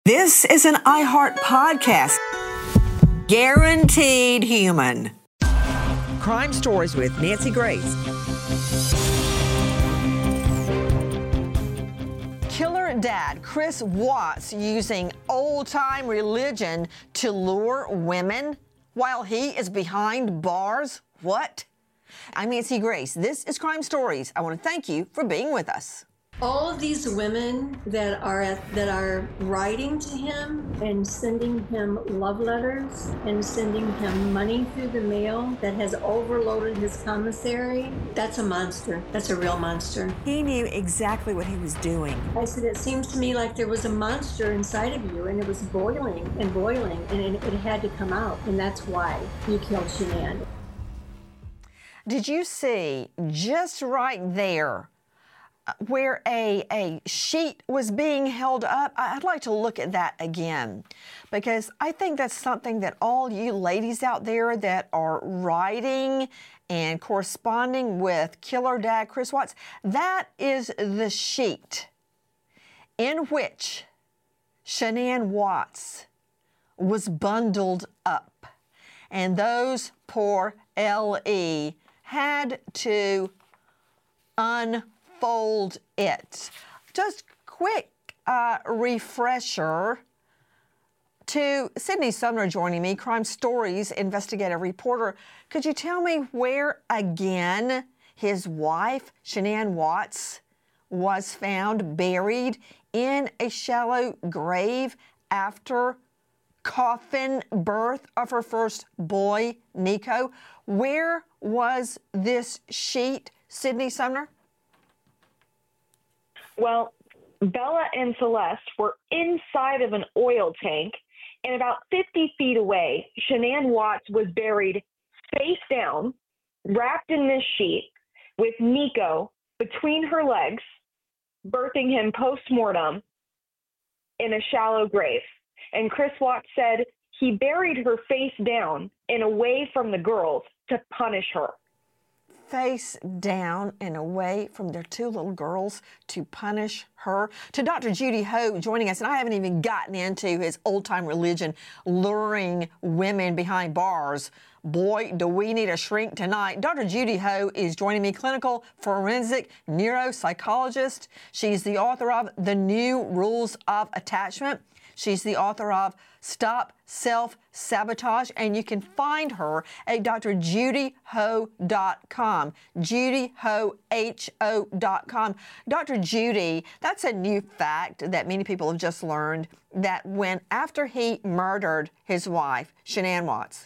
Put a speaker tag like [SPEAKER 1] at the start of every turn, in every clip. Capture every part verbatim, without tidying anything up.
[SPEAKER 1] This is an iHeart podcast. Guaranteed human. Crime Stories with Nancy Grace. Killer dad Chris Watts using old-time religion to lure women while he is behind bars? What? I'm Nancy Grace. This is Crime Stories. I want to thank you for being with us.
[SPEAKER 2] All of these women that are at, that are writing to him and sending him love letters and sending him money through the mail that has overloaded his commissary, that's a monster. That's a real monster.
[SPEAKER 1] He knew exactly what he was doing.
[SPEAKER 2] I said, it seems to me like there was a monster inside of you, and it was boiling and boiling, and it, it had to come out, and that's why you killed Shanann.
[SPEAKER 1] Did you see just right there where a, a sheet was being held up? I'd like to look at that again, because I think that's something that all you ladies out there that are writing and corresponding with Killer Dad Chris Watts, that is the sheet in which Shanann Watts was bundled up. And those poor L E had to unfold it. Just quick uh, refresher to Sydney Sumner joining me, Crime Stories investigative reporter. Could you tell me where again his wife, Shanann Watts, was found buried in a shallow grave after coffin birth of her first boy, Nico? Where was this sheet, Sydney Sumner?
[SPEAKER 3] Well, Bella and Celeste were inside of an oil tank, and about fifty feet away, Shanann Watts was buried face down, wrapped in this sheet, with Nico between her legs, birthing him post-mortem in a shallow grave. And Chris Watts said he buried her face down and away from the girls to punish her.
[SPEAKER 1] Face down and away from their two little girls to punish her. To Doctor Judy Ho joining us, and I haven't even gotten into his old-time religion, luring women behind bars. Boy, do we need a shrink tonight. Doctor Judy Ho is joining me, clinical forensic neuropsychologist. She's the author of The New Rules of Attachment. She's the author of Stop Self-Sabotage, and you can find her at d r judy ho dot com, judy ho dot com. Doctor Judy, that's a new fact that many people have just learned, that when after he murdered his wife, Shanann Watts,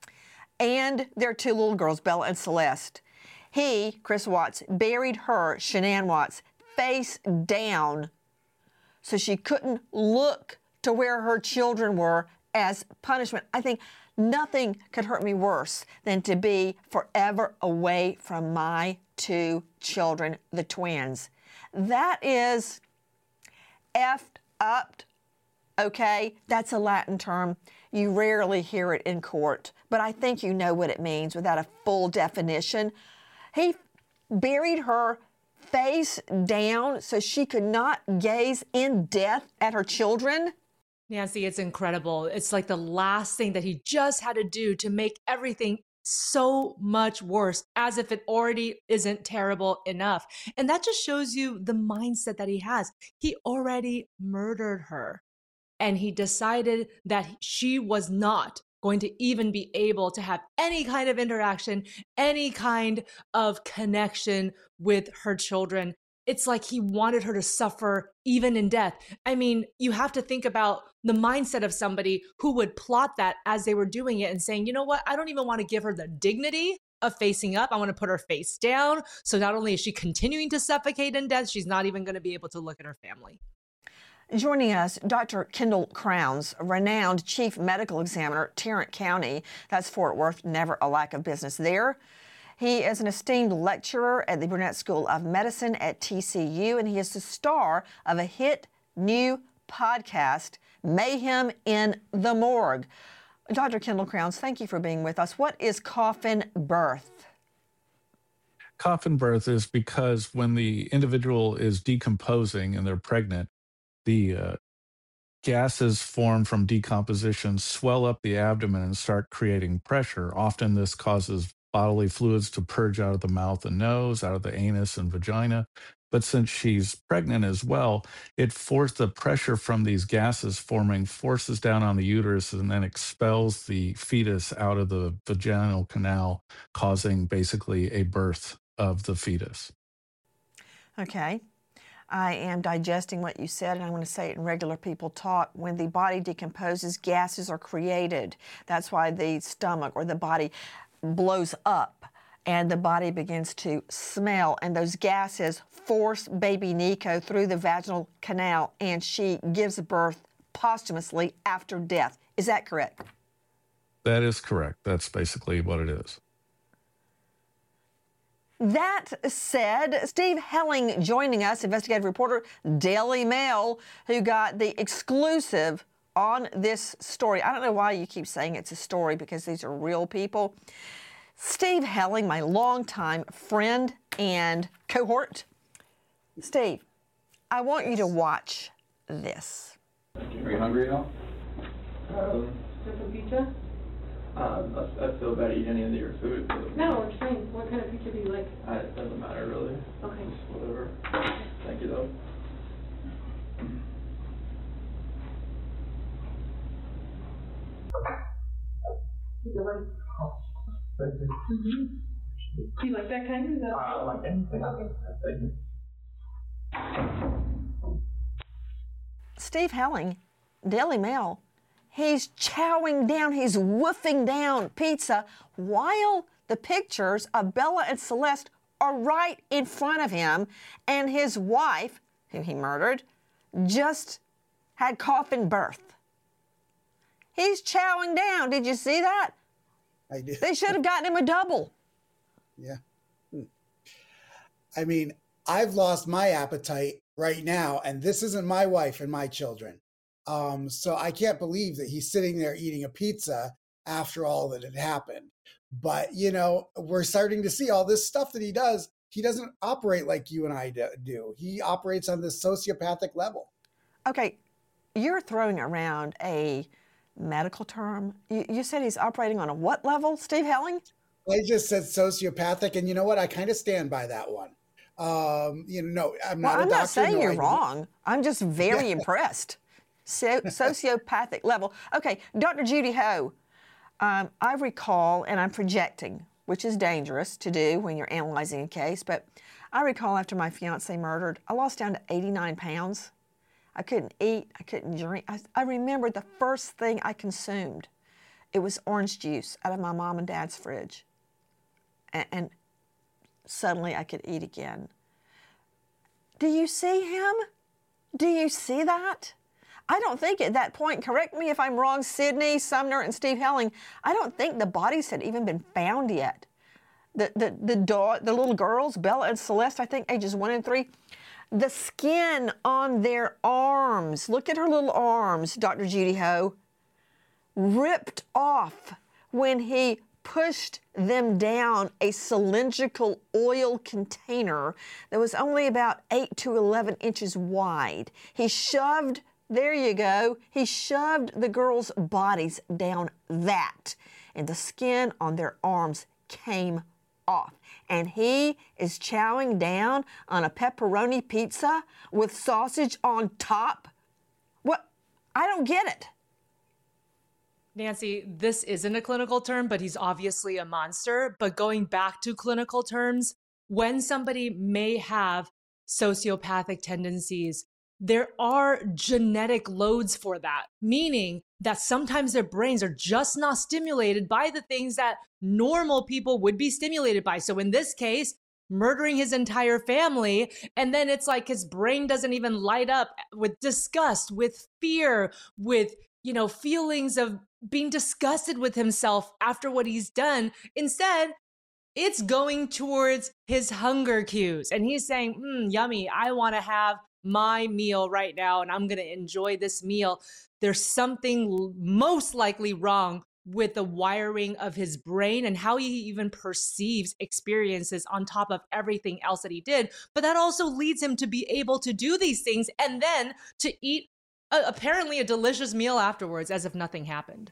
[SPEAKER 1] and their two little girls, Bella and Celeste, he, Chris Watts, buried her, Shanann Watts, face down so she couldn't look to where her children were as punishment. I think nothing could hurt me worse than to be forever away from my two children, the twins. That is effed up, okay? That's a Latin term. You rarely hear it in court, but I think you know what it means without a full definition. He buried her face down so she could not gaze in death at her children.
[SPEAKER 4] Nancy, it's incredible. It's like the last thing that he just had to do to make everything so much worse, as if it already isn't terrible enough. And that just shows you the mindset that he has. He already murdered her, and he decided that she was not going to even be able to have any kind of interaction, any kind of connection with her children. It's like he wanted her to suffer even in death. I mean, you have to think about the mindset of somebody who would plot that as they were doing it and saying, you know what, I don't even want to give her the dignity of facing up. I want to put her face down. So not only is she continuing to suffocate in death, she's not even going to be able to look at her family.
[SPEAKER 1] Joining us, Doctor Kendall Crowns, renowned chief medical examiner, Tarrant County. That's Fort Worth, never a lack of business there. He is an esteemed lecturer at the Burnett School of Medicine at T C U, and he is the star of a hit new podcast, Mayhem in the Morgue. Doctor Kendall Crowns, thank you for being with us. What is coffin birth?
[SPEAKER 5] Coffin birth is because when the individual is decomposing and they're pregnant, the uh, gases formed from decomposition swell up the abdomen and start creating pressure. Often this causes bodily fluids to purge out of the mouth and nose, out of the anus and vagina. But since she's pregnant as well, it forced the pressure from these gases forming forces down on the uterus and then expels the fetus out of the vaginal canal, causing basically a birth of the fetus.
[SPEAKER 1] Okay. I am digesting what you said, and I'm going to say it in regular people talk. When the body decomposes, gases are created. That's why the stomach or the body blows up and the body begins to smell, and those gases force baby Nico through the vaginal canal, and she gives birth posthumously after death. Is that correct?
[SPEAKER 5] That is correct. That's basically what it is.
[SPEAKER 1] That said, Steve Helling joining us, investigative reporter, Daily Mail, who got the exclusive on this story. I don't know why you keep saying it's a story, because these are real people. Steve Helling, my longtime friend and cohort. Steve, I want you to watch this.
[SPEAKER 6] Are you hungry at all?
[SPEAKER 7] Um, just some pizza?
[SPEAKER 6] Um, I, I feel bad eating any of your food. So
[SPEAKER 7] No, it's fine. What kind of pizza do you like?
[SPEAKER 6] I, it doesn't matter really.
[SPEAKER 7] Okay.
[SPEAKER 6] Just whatever. Thank you though.
[SPEAKER 7] Pizza, right?
[SPEAKER 6] Thank you.
[SPEAKER 7] Mm-hmm. Do you like that kind? Is that
[SPEAKER 6] I don't like anything.
[SPEAKER 7] Okay.
[SPEAKER 6] Thank you.
[SPEAKER 1] Steve Helling, Daily Mail, he's chowing down, he's woofing down pizza while the pictures of Bella and Celeste are right in front of him, and his wife, who he murdered, just had coffin birth. He's chowing down. Did you see that?
[SPEAKER 8] I did.
[SPEAKER 1] They should have gotten him a double.
[SPEAKER 8] Yeah. I mean, I've lost my appetite right now, and this isn't my wife and my children. Um, so I can't believe that he's sitting there eating a pizza after all that had happened. But, you know, we're starting to see all this stuff that he does. He doesn't operate like you and I do. He operates on this sociopathic level.
[SPEAKER 1] Okay, you're throwing around a medical term. You, you said he's operating on a what level, Steve Helling?
[SPEAKER 8] I just said sociopathic, and you know what? I kind of stand by that one. Um, you know, no, I'm not
[SPEAKER 1] Well,
[SPEAKER 8] a
[SPEAKER 1] I'm
[SPEAKER 8] doctor.
[SPEAKER 1] not saying
[SPEAKER 8] nor
[SPEAKER 1] you're
[SPEAKER 8] I-
[SPEAKER 1] wrong. I'm just very
[SPEAKER 8] Yeah.
[SPEAKER 1] impressed. So, sociopathic level. Okay, Doctor Judy Ho, um, I recall, and I'm projecting, which is dangerous to do when you're analyzing a case, but I recall after my fiance murdered, I lost down to eighty-nine pounds. I couldn't eat, I couldn't drink. I, I remember the first thing I consumed. It was orange juice out of my mom and dad's fridge. And, and suddenly I could eat again. Do you see him? Do you see that? I don't think at that point, correct me if I'm wrong, Sydney, Sumner, and Steve Helling, I don't think the bodies had even been found yet. The, the, the, dog, the little girls, Bella and Celeste, I think ages one and three, the skin on their arms, look at her little arms, Doctor Judy Ho, ripped off when he pushed them down a cylindrical oil container that was only about eight to eleven inches wide. He shoved, there you go, he shoved the girls' bodies down that, and the skin on their arms came off. And he is chowing down on a pepperoni pizza with sausage on top? What? I don't get it.
[SPEAKER 4] Nancy, this isn't a clinical term, but he's obviously a monster. But going back to clinical terms, when somebody may have sociopathic tendencies, there are genetic loads for that, meaning that sometimes their brains are just not stimulated by the things that normal people would be stimulated by. So in this case, murdering his entire family, and then it's like his brain doesn't even light up with disgust, with fear, with, you know, feelings of being disgusted with himself after what he's done. Instead, it's going towards his hunger cues. And he's saying, hmm, yummy, I want to have my meal right now, and I'm going to enjoy this meal. There's something most likely wrong with the wiring of his brain and how he even perceives experiences on top of everything else that he did. But that also leads him to be able to do these things and then to eat uh, apparently a delicious meal afterwards as if nothing happened.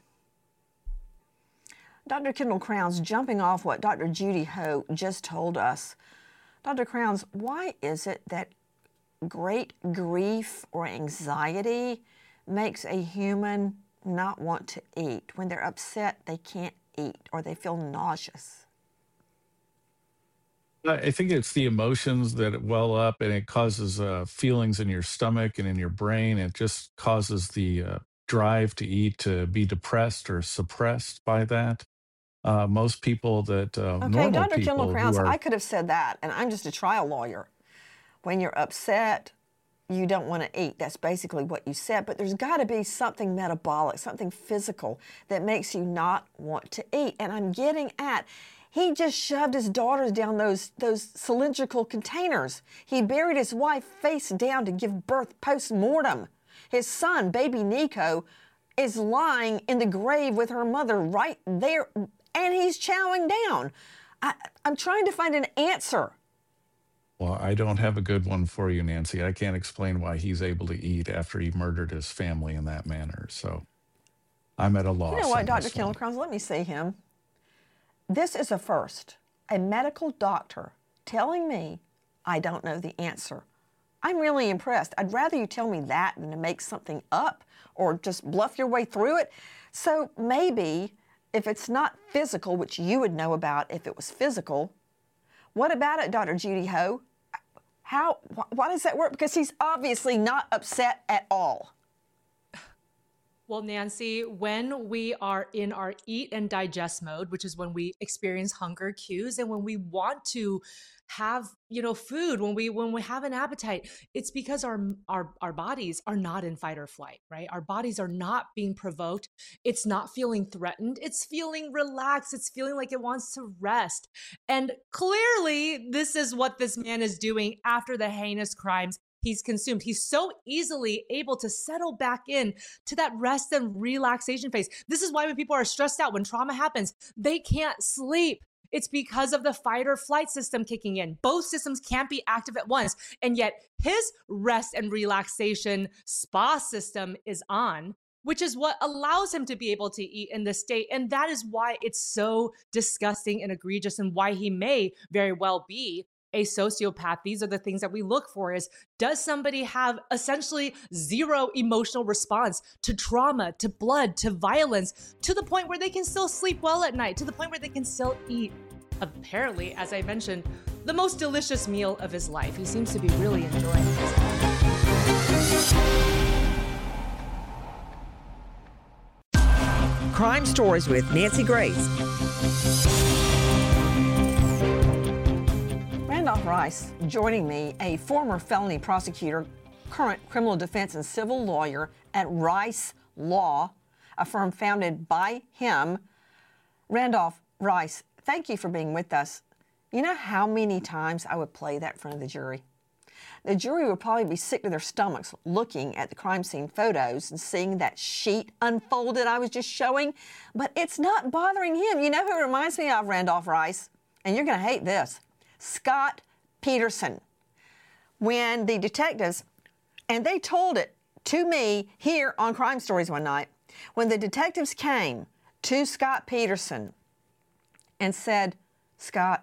[SPEAKER 1] Doctor Kendall Crowns, jumping off what Doctor Judy Ho just told us. Doctor Crowns, why is it that great grief or anxiety makes a human not want to eat? When they're upset, they can't eat or they feel nauseous.
[SPEAKER 5] I think it's the emotions that well up, and it causes uh, feelings in your stomach and in your brain. It just causes the uh, drive to eat to be depressed or suppressed by that. Uh, most people that uh,
[SPEAKER 1] Okay,
[SPEAKER 5] normal
[SPEAKER 1] Doctor
[SPEAKER 5] people
[SPEAKER 1] Kendall
[SPEAKER 5] who
[SPEAKER 1] Crowns,
[SPEAKER 5] are
[SPEAKER 1] I could have said that, and I'm just a trial lawyer. When you're upset, you don't want to eat. That's basically what you said. But there's got to be something metabolic, something physical that makes you not want to eat. And I'm getting at, he just shoved his daughters down those, those cylindrical containers. He buried his wife face down to give birth post-mortem. His son, baby Nico, is lying in the grave with her mother right there, and he's chowing down. I, I'm trying to find an answer.
[SPEAKER 5] Well, I don't have a good one for you, Nancy. I can't explain why he's able to eat after he murdered his family in that manner. So I'm at a loss.
[SPEAKER 1] You know what,
[SPEAKER 5] on
[SPEAKER 1] Doctor
[SPEAKER 5] this
[SPEAKER 1] Kendall
[SPEAKER 5] one.
[SPEAKER 1] Crowns, let me see him. This is a first. A medical doctor telling me I don't know the answer. I'm really impressed. I'd rather you tell me that than to make something up or just bluff your way through it. So maybe if it's not physical, which you would know about if it was physical, what about it, Doctor Judy Ho? How, wh- why does that work? Because he's obviously not upset at all.
[SPEAKER 4] Well, Nancy, when we are in our eat and digest mode, which is when we experience hunger cues and when we want to have, you know, food, when we when we have an appetite, it's because our our our bodies are not in fight or flight, right? Our bodies are not being provoked. It's not feeling threatened. It's feeling relaxed. It's feeling like it wants to rest. And clearly, this is what this man is doing after the heinous crimes he's consumed. He's so easily able to settle back in to that rest and relaxation phase. This is why when people are stressed out, when trauma happens, they can't sleep. It's because of the fight or flight system kicking in. Both systems can't be active at once. And yet his rest and relaxation spa system is on, which is what allows him to be able to eat in this state. And that is why it's so disgusting and egregious and why he may very well be a sociopath. These are the things that we look for is, does somebody have essentially zero emotional response to trauma, to blood, to violence, to the point where they can still sleep well at night, to the point where they can still eat, apparently, as I mentioned, the most delicious meal of his life. He seems to be really enjoying this.
[SPEAKER 1] Crime Stories with Nancy Grace. Randolph Rice joining me, a former felony prosecutor, current criminal defense and civil lawyer at Rice Law, a firm founded by him. Randolph Rice, thank you for being with us. You know how many times I would play that in front of the jury? The jury would probably be sick to their stomachs looking at the crime scene photos and seeing that sheet unfolded I was just showing, but it's not bothering him. You know who it reminds me of, Randolph Rice? And you're going to hate this. Scott Peterson. When the detectives, and they told it to me here on Crime Stories one night, when the detectives came to Scott Peterson and said, Scott,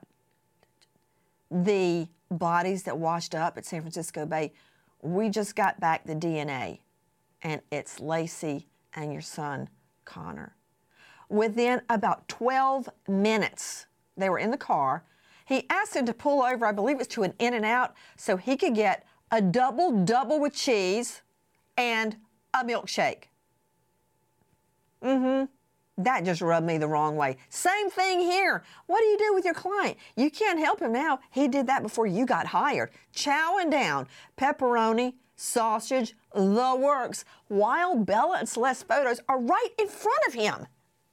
[SPEAKER 1] the bodies that washed up at San Francisco Bay, we just got back the D N A, and it's Lacey and your son, Connor. Within about twelve minutes, they were in the car. He asked him to pull over, I believe it's to an In-N-Out, so he could get a double-double with cheese and a milkshake. Mm-hmm. That just rubbed me the wrong way. Same thing here. What do you do with your client? You can't help him now. He did that before you got hired. Chowing down pepperoni, sausage, the works, while Bella and Celeste's photos are right in front of him.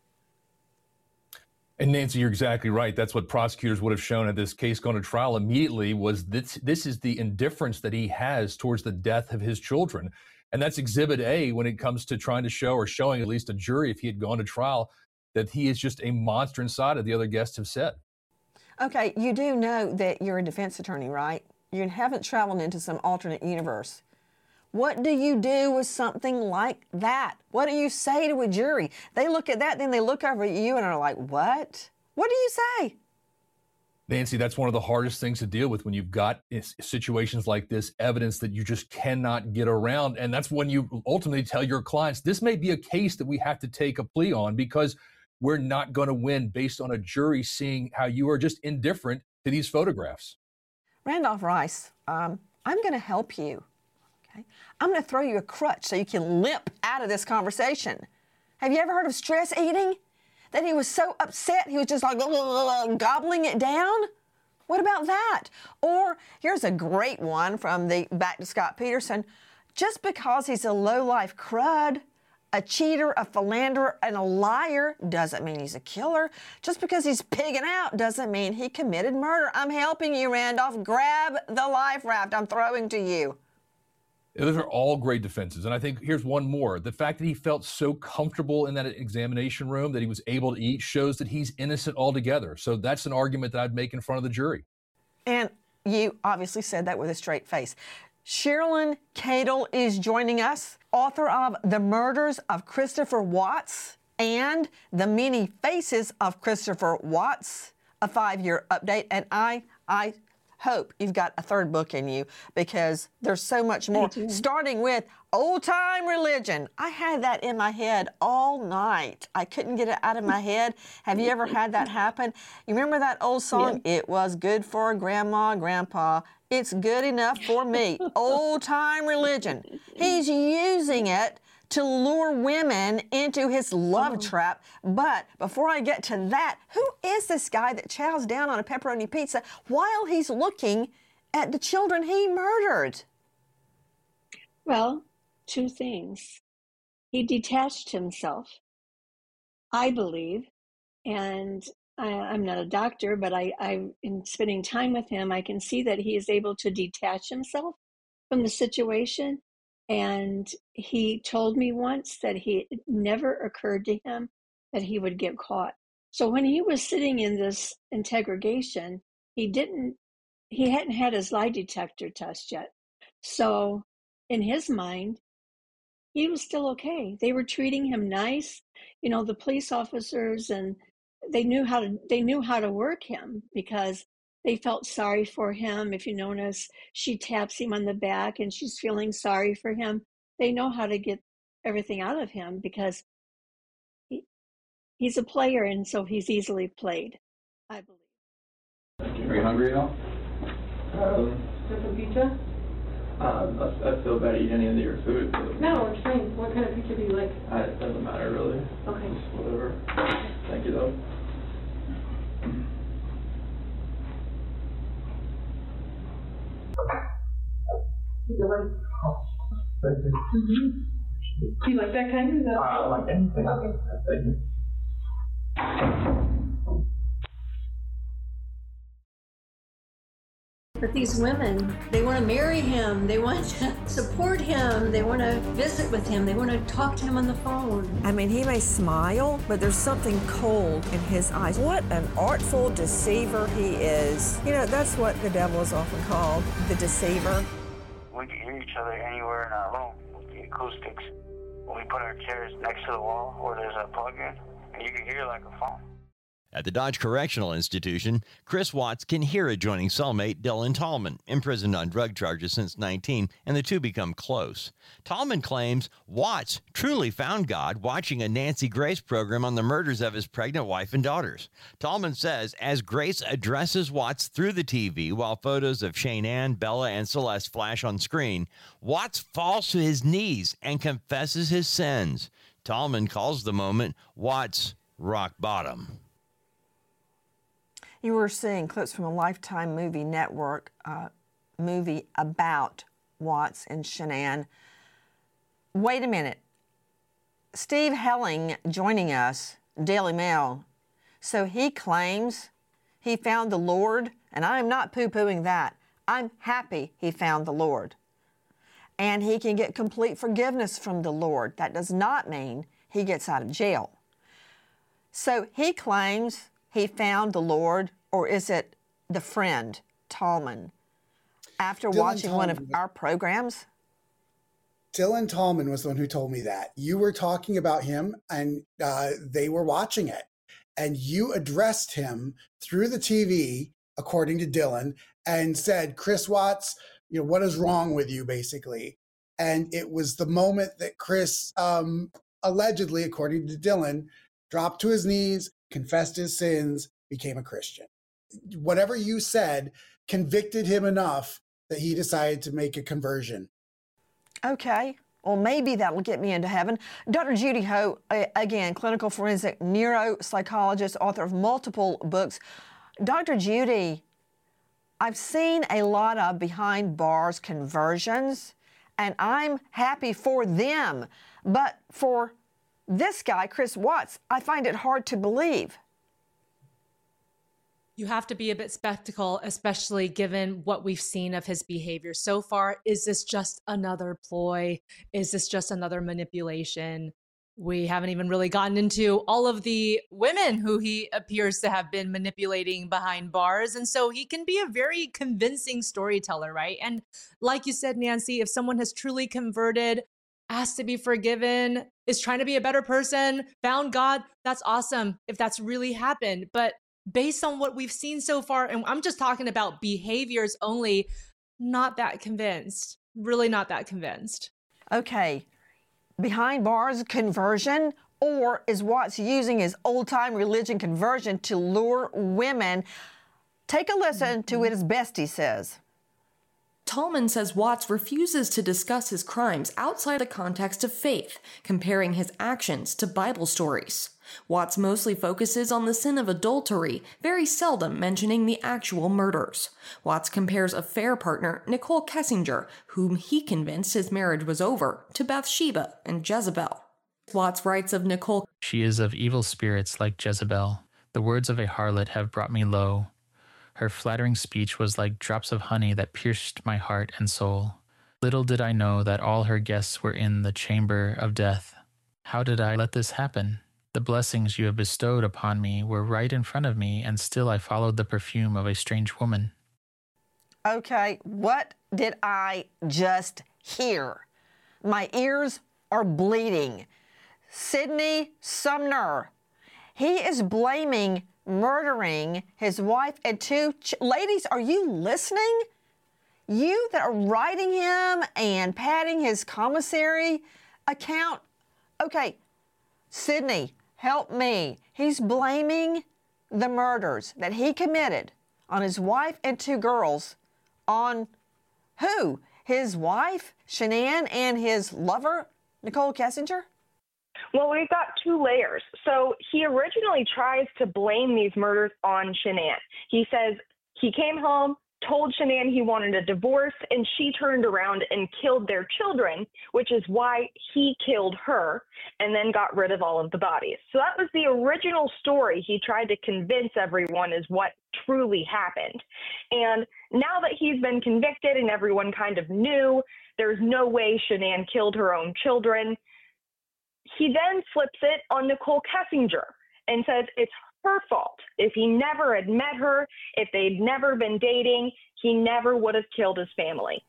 [SPEAKER 9] And Nancy, you're exactly right. That's what prosecutors would have shown at this case going to trial immediately was this, this is the indifference that he has towards the death of his children. And that's exhibit A when it comes to trying to show or showing at least a jury, if he had gone to trial, that he is just a monster inside, as the other guests have said.
[SPEAKER 1] Okay, you do know that you're a defense attorney, right? You haven't traveled into some alternate universe What do you do with something like that? What do you say to a jury? They look at that, then they look over at you and are like, what? What do you say?
[SPEAKER 9] Nancy, that's one of the hardest things to deal with when you've got situations like this, evidence that you just cannot get around. And that's when you ultimately tell your clients, this may be a case that we have to take a plea on because we're not going to win based on a jury seeing how you are just indifferent to these photographs.
[SPEAKER 1] Randolph Rice, um, I'm going to help you. Okay? I'm going to throw you a crutch so you can limp out of this conversation. Have you ever heard of stress eating? That he was so upset he was just like gobbling it down? What about that? Or here's a great one from the Back to Scott Peterson. Just because he's a low-life crud, a cheater, a philanderer, and a liar doesn't mean he's a killer. Just because he's pigging out doesn't mean he committed murder. I'm helping you, Randolph. Grab the life raft I'm throwing to you.
[SPEAKER 9] Those are all great defenses. And I think here's one more. The fact that he felt so comfortable in that examination room that he was able to eat shows that he's innocent altogether. So that's an argument that I'd make in front of the jury.
[SPEAKER 1] And you obviously said that with a straight face. Sherilyn Cadle is joining us, author of The Murders of Christopher Watts and The Many Faces of Christopher Watts, a five-year update. And I, I hope you've got a third book in you because there's so much more, starting with old-time religion. I had that in my head all night. I couldn't get it out of my head. Have you ever had that happen? You remember that old song, yeah. It was good for grandma, grandpa. It's good enough for me. Old-time religion. He's using it to lure women into his love oh. trap. But before I get to that, who is this guy that chows down on a pepperoni pizza while he's looking at the children he murdered?
[SPEAKER 2] Well, two things. He detached himself, I believe, and I, I'm not a doctor, but I, I, in spending time with him, I can see that he is able to detach himself from the situation. And he told me once that he it never occurred to him that he would get caught. So when he was sitting in this interrogation, he didn't, he hadn't had his lie detector test yet. So in his mind, he was still okay. They were treating him nice. You know, the police officers, and they knew how to, they knew how to work him because they felt sorry for him. If you notice, she taps him on the back and she's feeling sorry for him. They know how to get everything out of him because he, he's a player, and so he's easily played, I believe.
[SPEAKER 6] Are you hungry at all? Um,
[SPEAKER 7] some pizza?
[SPEAKER 6] Um, I, I feel bad eating any of your food. But
[SPEAKER 7] no, it's fine. What kind of pizza do you like?
[SPEAKER 6] I, it doesn't matter really.
[SPEAKER 7] Okay.
[SPEAKER 6] Just whatever. Thank you though.
[SPEAKER 7] Thank you. Mm-hmm. Do you like that kind? Is that
[SPEAKER 6] I like anything.
[SPEAKER 7] Okay.
[SPEAKER 6] Thank you.
[SPEAKER 2] But these women, they want to marry him. They want to support him. They want to visit with him. They want to talk to him on the phone.
[SPEAKER 1] I mean, he may smile, but there's something cold in his eyes. What an artful deceiver he is. You know, that's what the devil is often called, the deceiver.
[SPEAKER 10] We can hear each other anywhere in our room with the acoustics. We put our chairs next to the wall where there's a plug-in, and you can hear like a phone.
[SPEAKER 11] At the Dodge Correctional Institution, Chris Watts can hear adjoining cellmate Dylan Tallman, imprisoned on drug charges since nineteen, and the two become close. Tallman claims Watts truly found God watching a Nancy Grace program on the murders of his pregnant wife and daughters. Tallman says as Grace addresses Watts through the T V while photos of Shane Ann, Bella, and Celeste flash on screen, Watts falls to his knees and confesses his sins. Tallman calls the moment Watts' rock bottom.
[SPEAKER 1] You were seeing clips from a Lifetime Movie Network uh, movie about Watts and Shanann. Wait a minute. Steve Helling joining us, Daily Mail. So he claims he found the Lord, and I am not poo-pooing that. I'm happy he found the Lord. And he can get complete forgiveness from the Lord. That does not mean he gets out of jail. So he claims he found the Lord, or is it the friend, Tallman, after
[SPEAKER 8] Dylan
[SPEAKER 1] watching
[SPEAKER 8] Tallman.
[SPEAKER 1] one of our programs?
[SPEAKER 8] Dylan Tallman was the one who told me that. You were talking about him, and uh, they were watching it. And you addressed him through the T V, according to Dylan, and said, Chris Watts, you know, what is wrong with you, basically? And it was the moment that Chris, um, allegedly, according to Dylan, dropped to his knees, confessed his sins, became a Christian. Whatever you said convicted him enough that he decided to make a conversion.
[SPEAKER 1] Okay. Well, maybe that'll get me into heaven. Doctor Judy Ho, again, clinical forensic neuropsychologist, author of multiple books. Doctor Judy, I've seen a lot of behind bars conversions, and I'm happy for them. But for this guy, Chris Watts, I find it hard to believe.
[SPEAKER 4] You have to be a bit skeptical, especially given what we've seen of his behavior so far. Is this just another ploy? Is this just another manipulation? We haven't even really gotten into all of the women who he appears to have been manipulating behind bars. And so he can be a very convincing storyteller, right? And like you said, Nancy, if someone has truly converted, asked to be forgiven, is trying to be a better person, found God, that's awesome if that's really happened. But based on what we've seen so far, and I'm just talking about behaviors only, not that convinced, really not that convinced.
[SPEAKER 1] Okay, behind bars conversion, or is Watts using his old-time religion conversion to lure women? Take a listen to what his bestie says.
[SPEAKER 12] Tallman says Watts refuses to discuss his crimes outside the context of faith, comparing his actions to Bible stories. Watts mostly focuses on the sin of adultery, very seldom mentioning the actual murders. Watts compares affair partner Nicole Kessinger, whom he convinced his marriage was over, to Bathsheba and Jezebel. Watts writes of Nicole,
[SPEAKER 13] "She is of evil spirits like Jezebel. The words of a harlot have brought me low. Her flattering speech was like drops of honey that pierced my heart and soul. Little did I know that all her guests were in the chamber of death. How did I let this happen? The blessings you have bestowed upon me were right in front of me, and still I followed the perfume of a strange woman."
[SPEAKER 1] Okay, what did I just hear? My ears are bleeding. Sidney Sumner, he is blaming murdering his wife and two ch- ladies, are you listening? You that are writing him and padding his commissary account. Okay, Sidney, help me. He's blaming the murders that he committed on his wife and two girls on who? His wife, Shanann, and his lover, Nicole Kessinger?
[SPEAKER 3] Well, we've got two layers. So he originally tries to blame these murders on Shanann. He says he came home, told Shanann he wanted a divorce, and she turned around and killed their children, which is why he killed her and then got rid of all of the bodies. So that was the original story he tried to convince everyone is what truly happened. And now that he's been convicted and everyone kind of knew there's no way Shanann killed her own children, he then flips it on Nicole Kessinger and says it's her fault. If he never had met her, if they'd never been dating, he never would have killed his family.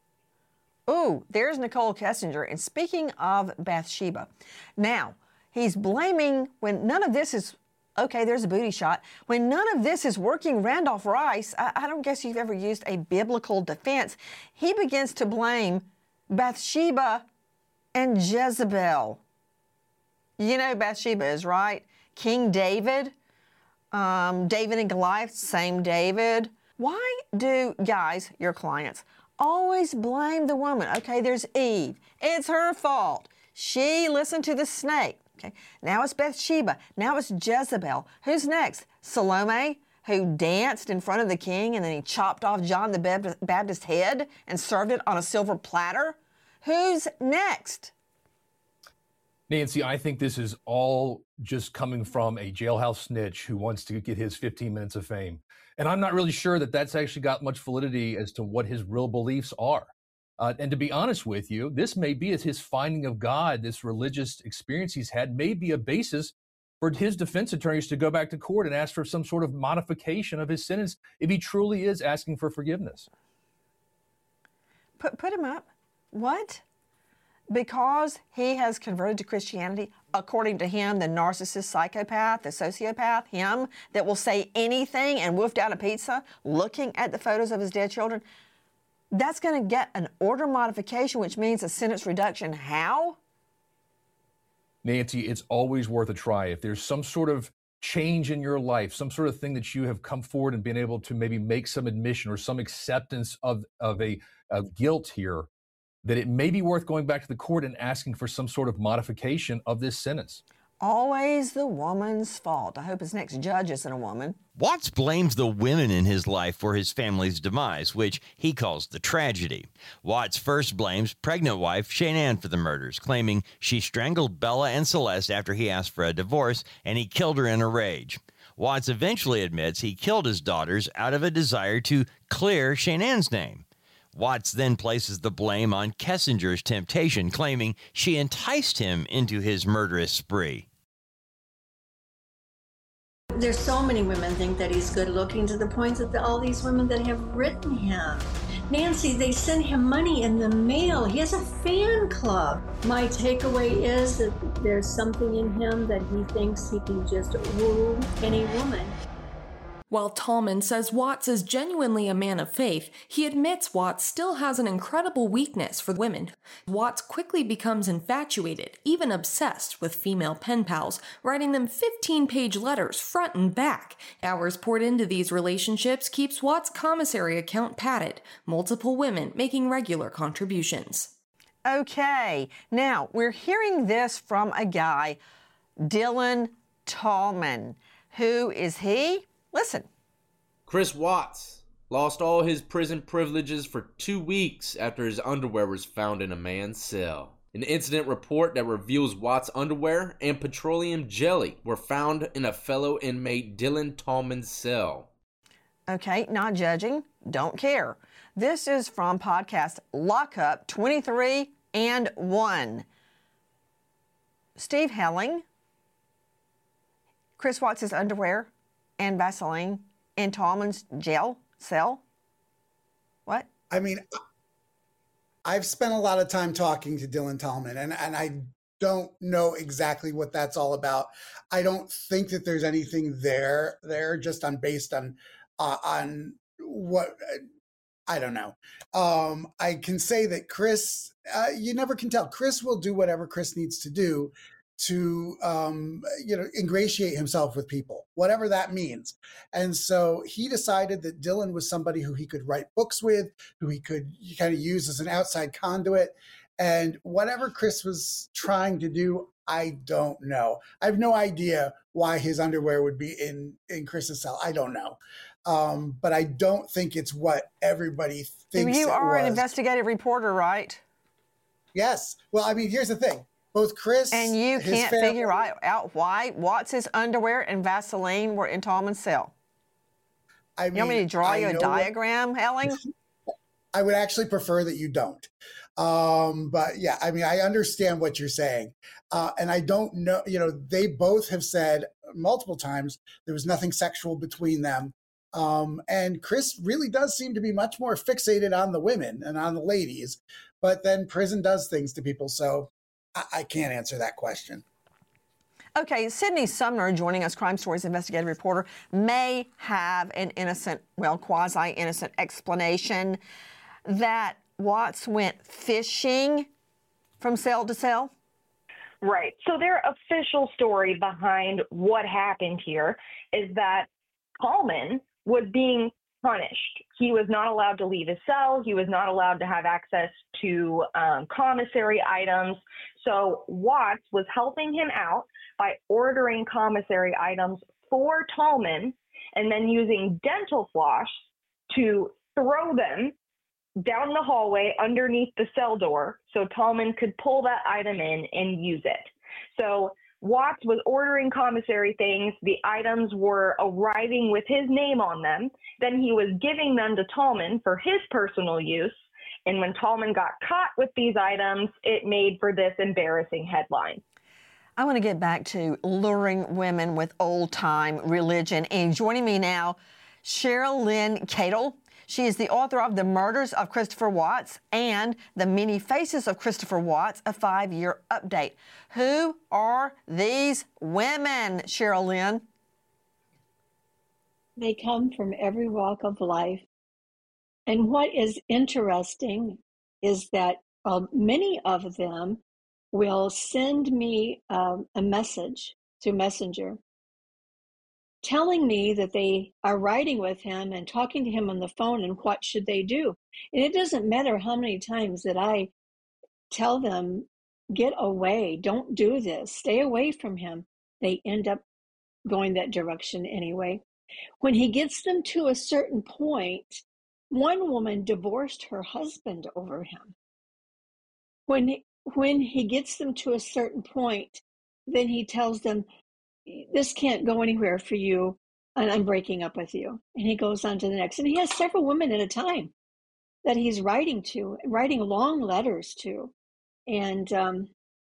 [SPEAKER 1] Ooh, there's Nicole Kessinger. And speaking of Bathsheba, now he's blaming, when none of this is, okay, there's a booty shot. When none of this is working Randolph Rice, I, I don't guess you've ever used a biblical defense. He begins to blame Bathsheba and Jezebel. You know who Bathsheba is, right? King David, um, David and Goliath, same David. Why do guys, your clients, always blame the woman? Okay, there's Eve. It's her fault. She listened to the snake. Okay, now it's Bathsheba. Now it's Jezebel. Who's next? Salome, who danced in front of the king and then he chopped off John the Baptist's head and served it on a silver platter. Who's next?
[SPEAKER 9] Nancy, I think this is all just coming from a jailhouse snitch who wants to get his fifteen minutes of fame. And I'm not really sure that that's actually got much validity as to what his real beliefs are. Uh, and to be honest with you, this may be as his finding of God, this religious experience he's had, may be a basis for his defense attorneys to go back to court and ask for some sort of modification of his sentence if he truly is asking for forgiveness.
[SPEAKER 1] Put, put him up. What? Because he has converted to Christianity, according to him, the narcissist psychopath, the sociopath, him that will say anything and wolf down a pizza looking at the photos of his dead children, that's going to get an order modification, which means a sentence reduction. How?
[SPEAKER 9] Nancy, it's always worth a try. If there's some sort of change in your life, some sort of thing that you have come forward and been able to maybe make some admission or some acceptance of, of a of guilt here, that it may be worth going back to the court and asking for some sort of modification of this sentence.
[SPEAKER 1] Always the woman's fault. I hope his next judge isn't a woman.
[SPEAKER 11] Watts blames the women in his life for his family's demise, which he calls the tragedy. Watts first blames pregnant wife Shanann for the murders, claiming she strangled Bella and Celeste after he asked for a divorce, and he killed her in a rage. Watts eventually admits he killed his daughters out of a desire to clear Shanann's name. Watts then places the blame on Kessinger's temptation, claiming she enticed him into his murderous spree.
[SPEAKER 2] There's so many women think that he's good looking, to the point that the, all these women that have written him, Nancy, they send him money in the mail. He has a fan club. My takeaway is that there's something in him that he thinks he can just woo any woman.
[SPEAKER 12] While Tallman says Watts is genuinely a man of faith, he admits Watts still has an incredible weakness for women. Watts quickly becomes infatuated, even obsessed with female pen pals, writing them fifteen-page letters front and back. Hours poured into these relationships keeps Watts' commissary account padded, multiple women making regular contributions.
[SPEAKER 1] Okay, now we're hearing this from a guy, Dylan Tallman. Who is he? Listen.
[SPEAKER 14] Chris Watts lost all his prison privileges for two weeks after his underwear was found in a man's cell. An incident report that reveals Watts' underwear and petroleum jelly were found in a fellow inmate Dylan Tallman's cell.
[SPEAKER 1] Okay, not judging, don't care. This is from podcast Lockup twenty-three and one. Steve Helling, Chris Watts' underwear and Vaseline in Tallman's jail cell? What?
[SPEAKER 8] I mean, I've spent a lot of time talking to Dylan Tallman, and, and I don't know exactly what that's all about. I don't think that there's anything there, there just on based on, uh, on what, I don't know. Um, I can say that Chris, uh, you never can tell. Chris will do whatever Chris needs to do to, um, you know, ingratiate himself with people, whatever that means. And so he decided that Dylan was somebody who he could write books with, who he could kind of use as an outside conduit. And whatever Chris was trying to do, I don't know. I have no idea why his underwear would be in, in Chris's cell. I don't know. Um, but I don't think it's what everybody thinks
[SPEAKER 1] you
[SPEAKER 8] it
[SPEAKER 1] are
[SPEAKER 8] was.
[SPEAKER 1] An investigative reporter, right?
[SPEAKER 8] Yes. Well, I mean, here's the thing. Both Chris
[SPEAKER 1] and you can't
[SPEAKER 8] family,
[SPEAKER 1] figure out, out why Watts' underwear and Vaseline were in Tallman's cell.
[SPEAKER 8] I mean,
[SPEAKER 1] you want me to draw
[SPEAKER 8] I
[SPEAKER 1] you a diagram,
[SPEAKER 8] what,
[SPEAKER 1] Helling?
[SPEAKER 8] I would actually prefer that you don't. Um, but yeah, I mean, I understand what you're saying. Uh, and I don't know, you know, they both have said multiple times there was nothing sexual between them. Um, and Chris really does seem to be much more fixated on the women and on the ladies. But then prison does things to people. So I can't answer that question.
[SPEAKER 1] Okay, Sydney Sumner, joining us, Crime Stories investigative reporter, may have an innocent, well, quasi-innocent explanation that Watts went fishing from cell to cell.
[SPEAKER 3] Right. So their official story behind what happened here is that Tallman was being punished. He was not allowed to leave his cell. He was not allowed to have access to um, commissary items. So Watts was helping him out by ordering commissary items for Tallman and then using dental floss to throw them down the hallway underneath the cell door so Tallman could pull that item in and use it. So Watts was ordering commissary things. The items were arriving with his name on them. Then he was giving them to Tallman for his personal use. And when Tallman got caught with these items, it made for this embarrassing headline.
[SPEAKER 1] I want to get back to luring women with old-time religion. And joining me now, Cheryl Lynn Cadle. She is the author of The Murders of Christopher Watts and The Many Faces of Christopher Watts, a five-year update. Who are these women, Cheryl Lynn?
[SPEAKER 2] They come from every walk of life. And what is interesting is that uh, many of them will send me um, a message through Messenger telling me that they are riding with him and talking to him on the phone and what should they do. And it doesn't matter how many times that I tell them, get away, don't do this, stay away from him. They end up going that direction anyway. When he gets them to a certain point, one woman divorced her husband over him. When he, when he gets them to a certain point, then he tells them, this can't go anywhere for you, and I'm breaking up with you. And he goes on to the next. And he has several women at a time that he's writing to, writing long letters to. And um,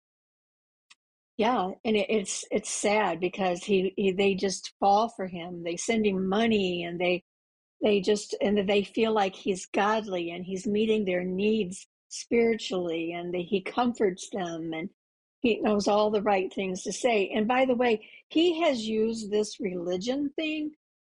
[SPEAKER 2] yeah, and it, it's it's sad because he, he they just fall for him. They send him money, and they they just and they feel like he's godly and he's meeting their needs spiritually, and they, he comforts them, and he knows all the right things to say. And by the way, he has used this religion thing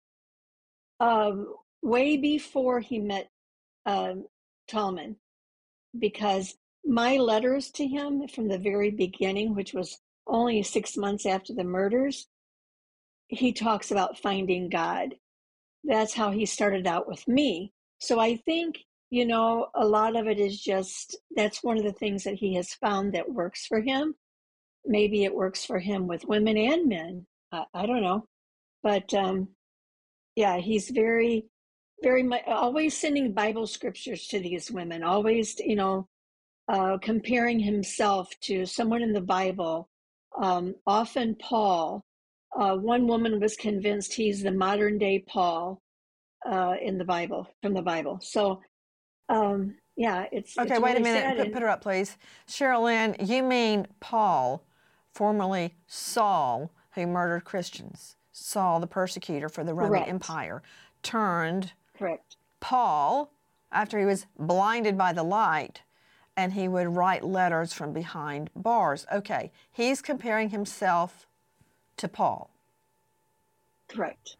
[SPEAKER 2] um, way before he met um, Tallman, because my letters to him from the very beginning, which was only six months after the murders, he talks about finding God. That's how he started out with me. So I think, you know, a lot of it is just, that's one of the things that he has found that works for him. Maybe it works for him with women and men. Uh, I don't know. But um, yeah, he's very, very much always sending Bible scriptures to these women, always, you know, uh, comparing himself to someone in the Bible, um, often Paul. Uh, one woman was convinced he's the modern day Paul uh, in the Bible, from the Bible. So, um, yeah, it's
[SPEAKER 1] okay.
[SPEAKER 2] It's
[SPEAKER 1] wait
[SPEAKER 2] really
[SPEAKER 1] a minute.
[SPEAKER 2] sad.
[SPEAKER 1] Put,
[SPEAKER 2] And
[SPEAKER 1] put her up, please. Cheryl Lynn, you mean Paul, formerly Saul, who murdered Christians? Saul, the persecutor for the Roman
[SPEAKER 2] Correct.
[SPEAKER 1] Empire, turned
[SPEAKER 2] Correct.
[SPEAKER 1] Paul after he was blinded by the light, and he would write letters from behind bars. Okay, he's comparing himself to Paul.
[SPEAKER 2] Correct.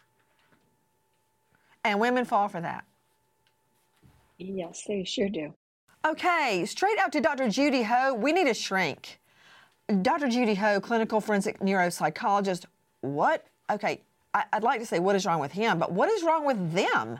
[SPEAKER 1] And women fall for that.
[SPEAKER 2] Yes, they sure do.
[SPEAKER 1] Okay, straight out to Doctor Judy Ho. We need a shrink. Doctor Judy Ho, clinical forensic neuropsychologist. What? Okay, I, I'd like to say what is wrong with him, but what is wrong with them?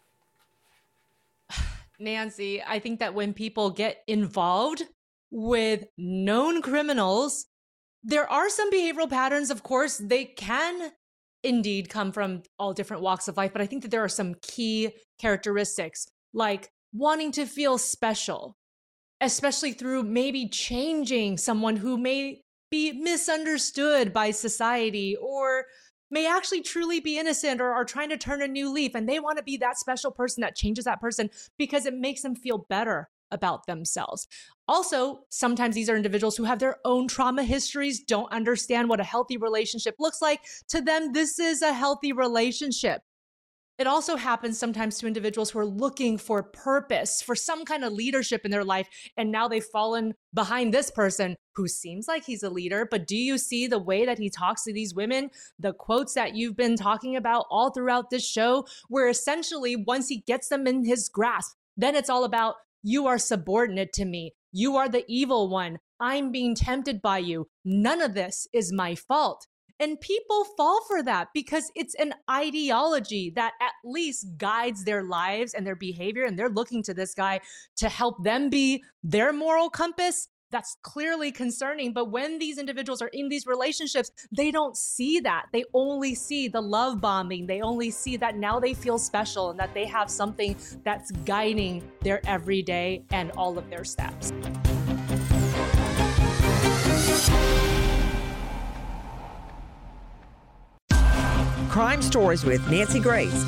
[SPEAKER 4] Nancy, I think that when people get involved with known criminals, there are some behavioral patterns, of course. They can indeed come from all different walks of life, but I think that there are some key characteristics, like wanting to feel special, especially through maybe changing someone who may be misunderstood by society or may actually truly be innocent or are trying to turn a new leaf. And they want to be that special person that changes that person because it makes them feel better about themselves. Also, sometimes these are individuals who have their own trauma histories, don't understand what a healthy relationship looks like. To them, this is a healthy relationship. It also happens sometimes to individuals who are looking for purpose, for some kind of leadership in their life, and now they've fallen behind this person who seems like he's a leader. But do you see the way that he talks to these women, the quotes that you've been talking about all throughout this show, where essentially once he gets them in his grasp, then it's all about, you are subordinate to me. You are the evil one. I'm being tempted by you. None of this is my fault. And people fall for that because it's an ideology that at least guides their lives and their behavior. And they're looking to this guy to help them be their moral compass. That's clearly concerning. But when these individuals are in these relationships, they don't see that. They only see the love bombing. They only see that now they feel special and that they have something that's guiding their everyday and all of their steps.
[SPEAKER 15] Crime Stories with Nancy Grace.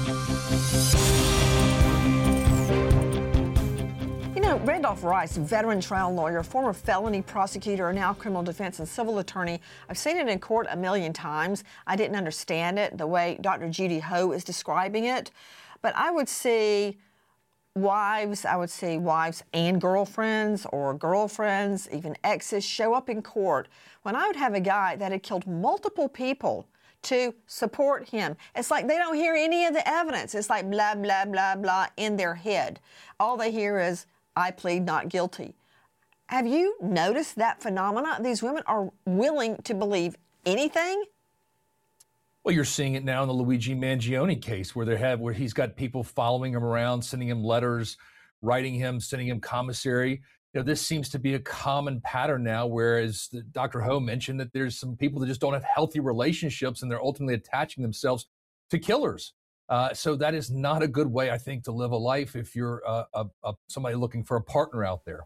[SPEAKER 1] You know, Randolph Rice, veteran trial lawyer, former felony prosecutor, and now criminal defense and civil attorney. I've seen it in court a million times. I didn't understand it the way Doctor Judy Ho is describing it. but I would see wives, I would see wives and girlfriends or girlfriends, even exes, show up in court when I would have a guy that had killed multiple people to support him. It's like they don't hear any of the evidence. It's like blah, blah, blah, blah in their head. All they hear is, I plead not guilty. Have you noticed that phenomena? These women are willing to believe anything?
[SPEAKER 9] Well, you're seeing it now in the Luigi Mangione case, where they have where he's got people following him around, sending him letters, writing him, sending him commissary. You know, this seems to be a common pattern now, whereas the, Doctor Ho mentioned that there's some people that just don't have healthy relationships and they're ultimately attaching themselves to killers. Uh, so that is not a good way, I think, to live a life if you're uh, a, a, somebody looking for a partner out there.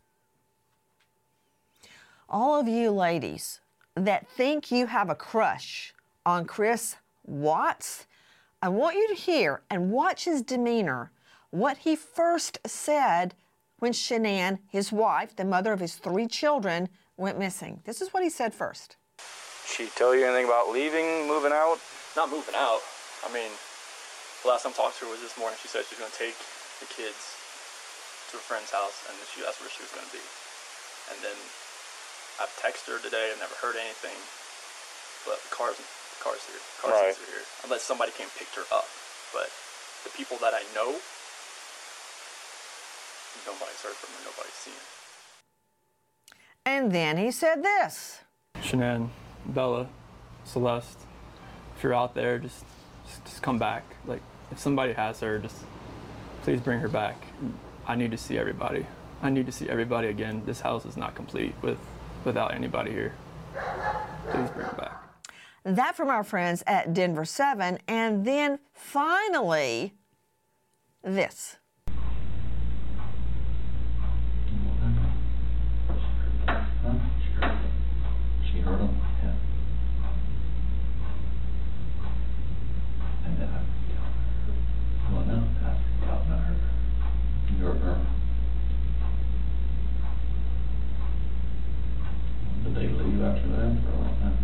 [SPEAKER 1] All of you ladies that think you have a crush on Chris Watts, I want you to hear and watch his demeanor, what he first said when Shanann, his wife, the mother of his three children, went missing. This is what he said first.
[SPEAKER 16] She tell you anything about leaving, moving out?
[SPEAKER 6] Not moving out. I mean, the last time I talked to her was this morning. She said she was going to take the kids to a friend's house, and she asked where she was going to be. And then I've texted her today. I've never heard anything. But the car's, the car's here. The car
[SPEAKER 16] Right.
[SPEAKER 6] seats are here. Unless somebody came and picked her up. But the people that I know, nobody's heard from her. Nobody's seen her.
[SPEAKER 1] And then he said this.
[SPEAKER 17] Shanann, Bella, Celeste, if you're out there, just, just just come back. Like, if somebody has her, just please bring her back. I need to see everybody. I need to see everybody again. This house is not complete with without anybody here. Please bring her back.
[SPEAKER 1] That from our friends at Denver seven. And then finally, this.
[SPEAKER 18] She heard him, yeah. And then I, well, no, I doubt not her. You heard her. Did they leave after that for a long time?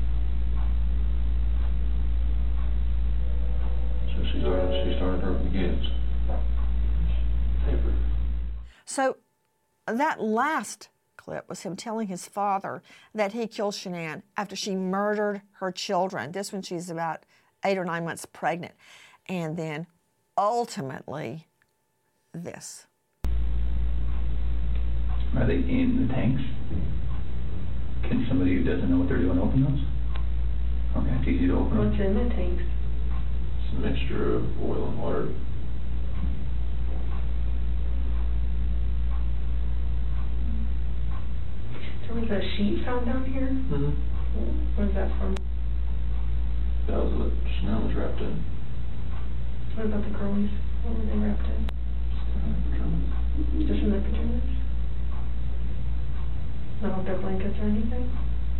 [SPEAKER 18] So she started, she started hurting the kids. Paper.
[SPEAKER 1] So that last clip was him telling his father that he killed Shanann after she murdered her children. This one, she's about eight or nine months pregnant. And then ultimately, this.
[SPEAKER 18] Are they in the tanks? Can somebody who doesn't know what they're doing open those? Okay, it's easy to open them.
[SPEAKER 7] What's in the tanks?
[SPEAKER 18] It's a mixture of oil and water.
[SPEAKER 7] There was a sheet found down here?
[SPEAKER 18] Mm-hmm.
[SPEAKER 7] What is that from?
[SPEAKER 18] That was what Shanann was wrapped in.
[SPEAKER 7] What about the girlies? What were they wrapped in? Just in their pajamas? Not with their blankets or anything?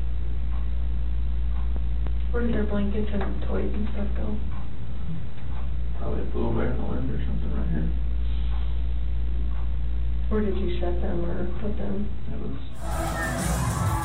[SPEAKER 7] Where did their blankets and toys and stuff go?
[SPEAKER 18] Probably flew away in the wind or something right here.
[SPEAKER 7] Where did you set them or put them?
[SPEAKER 18] It was...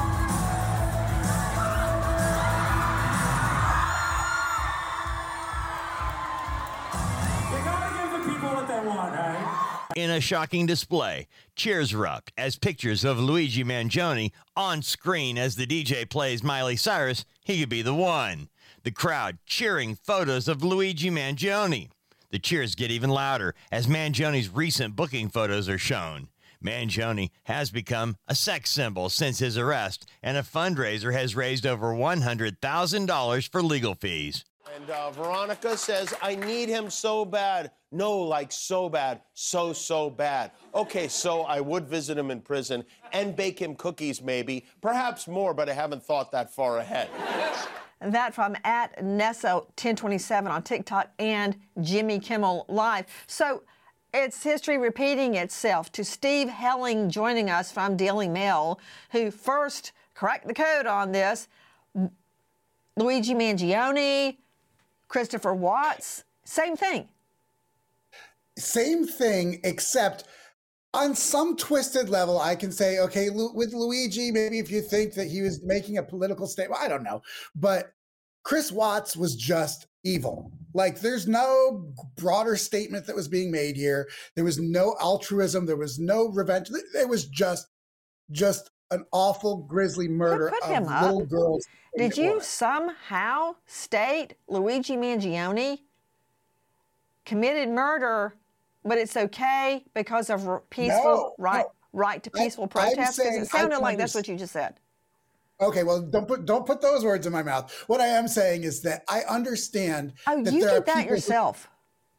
[SPEAKER 11] In a shocking display, cheers erupt as pictures of Luigi Mangione on screen as the D J plays Miley Cyrus, He Could Be the One. The crowd cheering photos of Luigi Mangione. The cheers get even louder as Mangione's recent booking photos are shown. Mangione has become a sex symbol since his arrest, and a fundraiser has raised over one hundred thousand dollars for legal fees.
[SPEAKER 19] And uh, Veronica says, I need him so bad. No, like so bad. So, so bad. Okay, so I would visit him in prison and bake him cookies maybe. Perhaps more, but I haven't thought that far ahead.
[SPEAKER 1] That from at Nesso ten twenty-seven on TikTok and Jimmy Kimmel Live. So it's history repeating itself. To Steve Helling joining us from Daily Mail, who first cracked the code on this. Luigi Mangione, Christopher Watts, same thing.
[SPEAKER 8] Same thing, except on some twisted level, I can say, okay, Lu- with Luigi, maybe if you think that he was making a political statement, I don't know. But Chris Watts was just evil. Like, there's no broader statement that was being made here. There was no altruism. There was no revenge. It was just, just an awful, grisly murder
[SPEAKER 1] Put
[SPEAKER 8] of
[SPEAKER 1] him up.
[SPEAKER 8] little girls.
[SPEAKER 1] Did you somehow state Luigi Mangione committed murder, but it's okay because of r- peaceful
[SPEAKER 8] No,
[SPEAKER 1] right
[SPEAKER 8] no.
[SPEAKER 1] right to peaceful
[SPEAKER 8] I- I'm
[SPEAKER 1] protest? Because
[SPEAKER 8] saying
[SPEAKER 1] it sounded
[SPEAKER 8] I
[SPEAKER 1] like that's
[SPEAKER 8] under-
[SPEAKER 1] what you just said.
[SPEAKER 8] Okay, well, don't put don't put those words in my mouth. What I am saying is that I understand.
[SPEAKER 1] Oh,
[SPEAKER 8] that
[SPEAKER 1] you
[SPEAKER 8] there are
[SPEAKER 1] did that
[SPEAKER 8] people who-
[SPEAKER 1] yourself.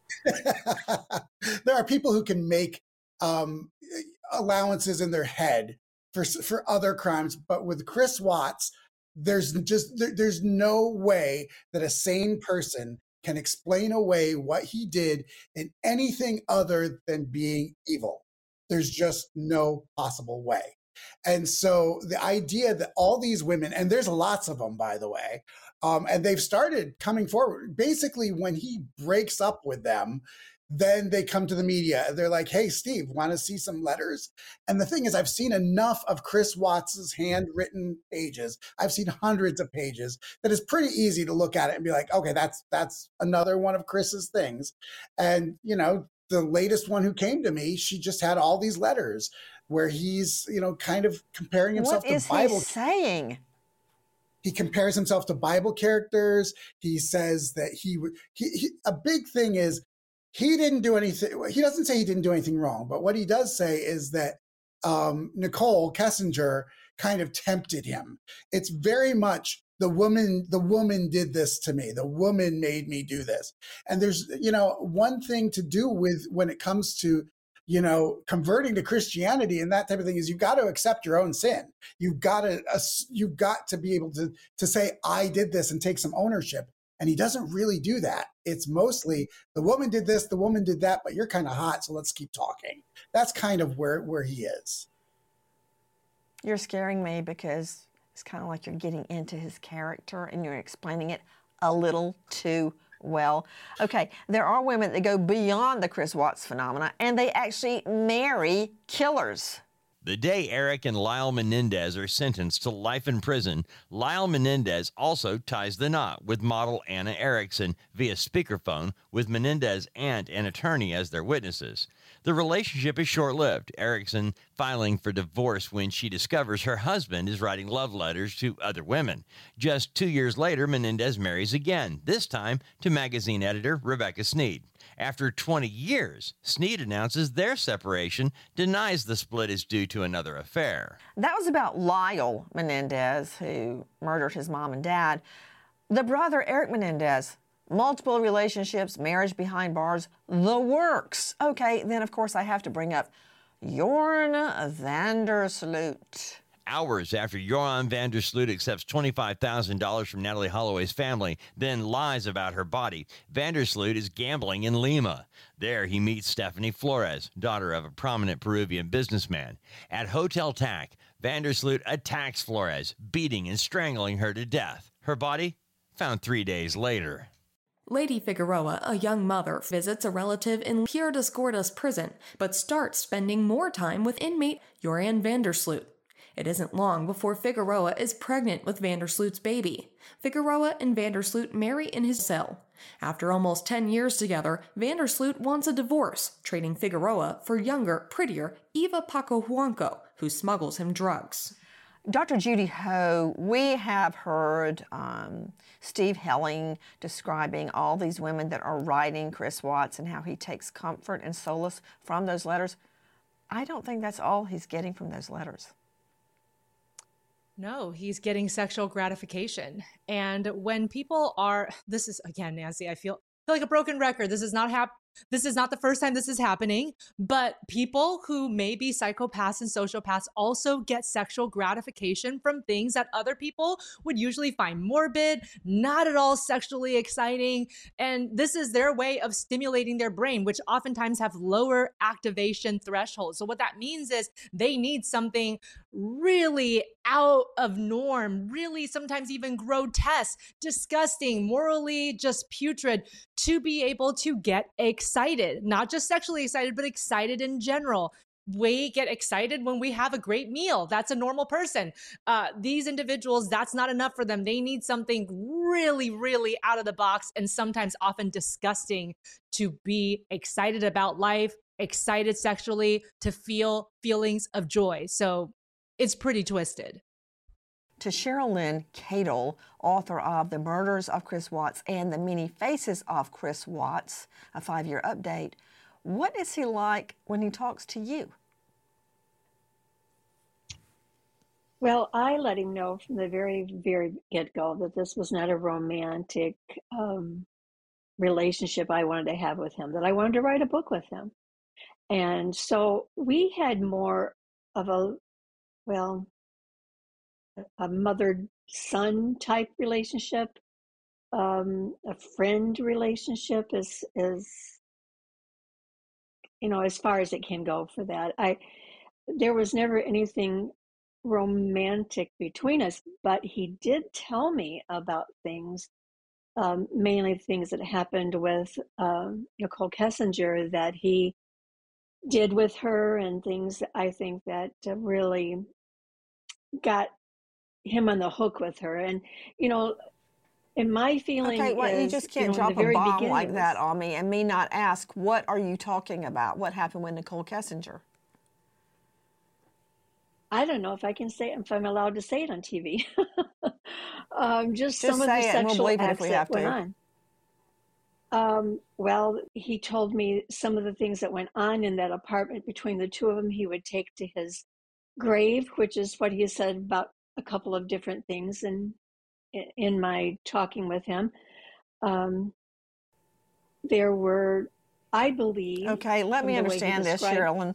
[SPEAKER 8] there are people who can make um, allowances in their head for for other crimes, but with Chris Watts, there's just there, there's no way that a sane person can explain away what he did in anything other than being evil. There's just no possible way. And so the idea that all these women, and there's lots of them, by the way, um, and they've started coming forward. Basically, when he breaks up with them, then they come to the media. They're like, hey, Steve, want to see some letters? And the thing is, I've seen enough of Chris Watts's handwritten pages. I've seen hundreds of pages that is pretty easy to look at it and be like, okay, that's that's another one of Chris's things. And, you know, the latest one who came to me, she just had all these letters where he's, you know, kind of comparing himself
[SPEAKER 1] What
[SPEAKER 8] to
[SPEAKER 1] is
[SPEAKER 8] Bible.
[SPEAKER 1] he saying?
[SPEAKER 8] He compares himself to Bible characters. He says that he would, he, he, a big thing is he didn't do anything. He doesn't say he didn't do anything wrong, but what he does say is that um, Nicole Kessinger kind of tempted him. It's very much the woman, the woman did this to me. The woman made me do this. And there's, you know, one thing to do with when it comes to, you know, converting to Christianity and that type of thing is you've got to accept your own sin. You've got to, uh, you've got to be able to, to say, I did this and take some ownership. And he doesn't really do that. It's mostly the woman did this, the woman did that, but you're kind of hot, so let's keep talking. That's kind of where, where he is.
[SPEAKER 1] You're scaring me because it's kind of like you're getting into his character and you're explaining it a little too well. Okay, there are women that go beyond the Chris Watts phenomena and they actually marry killers.
[SPEAKER 11] The day Eric and Lyle Menendez are sentenced to life in prison, Lyle Menendez also ties the knot with model Anna Erickson via speakerphone with Menendez's aunt and attorney as their witnesses. The relationship is short-lived, Erickson filing for divorce when she discovers her husband is writing love letters to other women. Just two years later, Menendez marries again, this time to magazine editor Rebecca Sneed. After twenty years, Sneed announces their separation, denies the split is due to another affair.
[SPEAKER 1] That was about Lyle Menendez, who murdered his mom and dad. The brother, Eric Menendez, multiple relationships, marriage behind bars, the works. Okay, then of course I have to bring up Jorn Vandersloot.
[SPEAKER 11] Hours after Joran Vandersloot accepts twenty-five thousand dollars from Natalie Holloway's family, then lies about her body, Vandersloot is gambling in Lima. There he meets Stephanie Flores, daughter of a prominent Peruvian businessman. At Hotel Tac, Vandersloot attacks Flores, beating and strangling her to death. Her body found three days later.
[SPEAKER 12] Lady Figueroa, a young mother, visits a relative in Pier das Gordas prison, but starts spending more time with inmate Joran Vandersloot. It isn't long before Figueroa is pregnant with Vandersloot's baby. Figueroa and Vandersloot marry in his cell. After almost ten years together, Vandersloot wants a divorce, trading Figueroa for younger, prettier Eva Pacohuanco, who smuggles him drugs.
[SPEAKER 1] Doctor Judy Ho, we have heard um, Steve Helling describing all these women that are writing Chris Watts and how he takes comfort and solace from those letters. I don't think that's all he's getting from those letters.
[SPEAKER 4] No, he's getting sexual gratification. And when people are, this is, again, Nancy, I feel, feel like a broken record. This is not hap- This is not the first time this is happening, but people who may be psychopaths and sociopaths also get sexual gratification from things that other people would usually find morbid, not at all sexually exciting. And this is their way of stimulating their brain, which oftentimes have lower activation thresholds. So what that means is they need something really out of norm, really sometimes even grotesque, disgusting, morally just putrid to be able to get excited, not just sexually excited, but excited in general. we get excited when we have a great meal. That's a normal person. Uh, these individuals, that's not enough for them. They need something really, really out of the box and sometimes often disgusting to be excited about life, excited sexually, to feel feelings of joy. So it's pretty twisted.
[SPEAKER 1] To Cheryl Lynn Cadle, author of The Murders of Chris Watts and The Many Faces of Chris Watts, a five-year update, what is he like when he talks to you?
[SPEAKER 2] Well, I let him know from the very, very get-go that this was not a romantic um, relationship I wanted to have with him, that I wanted to write a book with him. And so we had more of a, well, a mother-son type relationship, um, a friend relationship is, is, you know, as far as it can go for that. I, there was never anything romantic between us, but he did tell me about things, um, mainly things that happened with um, Nicole Kessinger that he did with her, and things that I think that uh, really got him on the hook with her. And, you know, and my feeling
[SPEAKER 1] okay, well,
[SPEAKER 2] is,
[SPEAKER 1] you just can't
[SPEAKER 2] you know,
[SPEAKER 1] drop a bomb
[SPEAKER 2] beginning,
[SPEAKER 1] like that on me and me not ask, what are you talking about? What happened with Nicole Kessinger?
[SPEAKER 2] I don't know if I can say, if I'm allowed to say it on T V. um, just,
[SPEAKER 1] Just
[SPEAKER 2] some of the
[SPEAKER 1] say it and we'll
[SPEAKER 2] sexual
[SPEAKER 1] believe it if
[SPEAKER 2] acts
[SPEAKER 1] we
[SPEAKER 2] that
[SPEAKER 1] have
[SPEAKER 2] went
[SPEAKER 1] to.
[SPEAKER 2] on. Um, well, he told me some of the things that went on in that apartment between the two of them. He would take to his grave, which is what he said about a couple of different things in in my talking with him. Um, there were, I believe.
[SPEAKER 1] Okay, let me
[SPEAKER 2] from the way he
[SPEAKER 1] understand this,
[SPEAKER 2] described-
[SPEAKER 1] Sherilyn.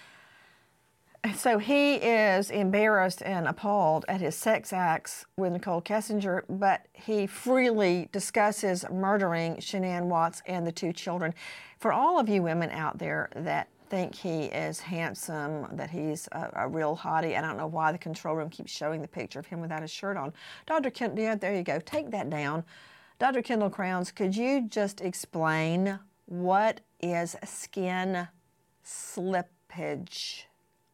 [SPEAKER 1] So he is embarrassed and appalled at his sex acts with Nicole Kessinger, but he freely discusses murdering Shanann Watts and the two children. For all of you women out there that think he is handsome, that he's a, a real hottie, I don't know why the control room keeps showing the picture of him without his shirt on. Doctor Kendall, yeah, there you go. Take that down. Doctor Kendall Crowns, could you just explain what is skin slippage?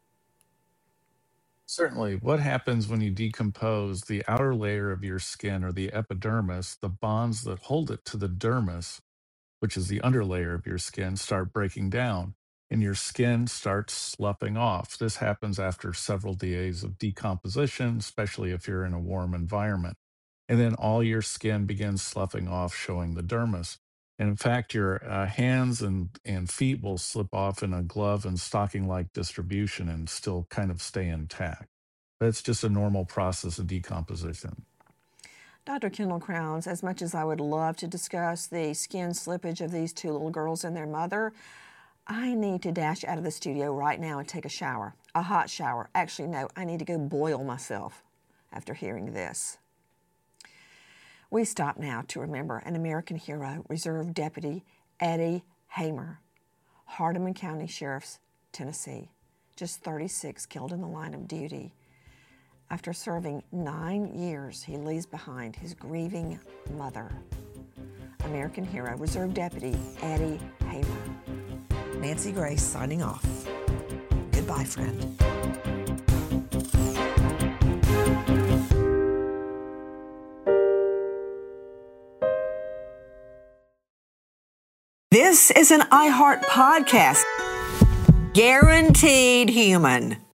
[SPEAKER 5] Certainly. What happens when you decompose the outer layer of your skin, or the epidermis? The bonds that hold it to the dermis, which is the underlayer of your skin, start breaking down and your skin starts sloughing off. This happens after several days of decomposition, especially if you're in a warm environment. And then all your skin begins sloughing off, showing the dermis. And in fact, your uh, hands and, and feet will slip off in a glove and stocking-like distribution and still kind of stay intact. That's just a normal process of decomposition.
[SPEAKER 1] Doctor Kendall Crowns, as much as I would love to discuss the skin slippage of these two little girls and their mother, I need to dash out of the studio right now and take a shower, a hot shower. Actually, no, I need to go boil myself after hearing this. We stop now to remember an American hero, Reserve Deputy Eddie Hamer, Hardeman County Sheriff's, Tennessee, just thirty-six, killed in the line of duty. After serving nine years, he leaves behind his grieving mother. American hero, Reserve Deputy Eddie Hamer.
[SPEAKER 15] Nancy Grace signing off. Goodbye, friend. This is an iHeart podcast. Guaranteed human.